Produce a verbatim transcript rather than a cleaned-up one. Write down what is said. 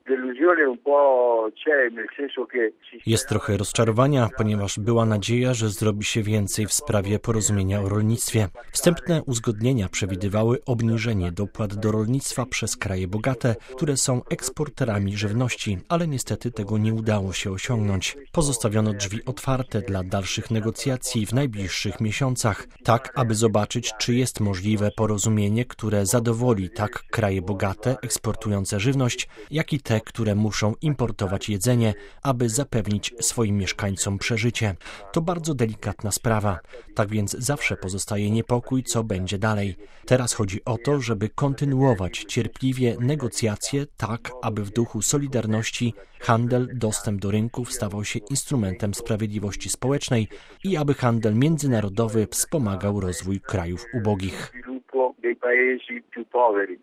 Jest trochę rozczarowania, ponieważ była nadzieja, że zrobi się więcej w sprawie porozumienia o rolnictwie. Wstępne uzgodnienia przewidywały obniżenie dopłat do rolnictwa przez kraje bogate, które są eksporterami żywności, ale niestety tego nie udało się osiągnąć. Pozostawiono drzwi otwarte dla dalszych negocjacji w najbliższych miesiącach, tak aby zobaczyć, czy jest możliwe porozumienie, które zadowoli tak kraje bogate eksportujące żywność, jak i te, które muszą importować jedzenie, aby zapewnić swoim mieszkańcom przeżycie. To bardzo delikatna sprawa, tak więc zawsze pozostaje niepokój, co będzie dalej. Teraz chodzi o to, żeby kontynuować cierpliwie negocjacje tak, aby w duchu solidarności handel, dostęp do rynków stawał się instrumentem sprawiedliwości społecznej i aby handel międzynarodowy wspomagał rozwój krajów ubogich.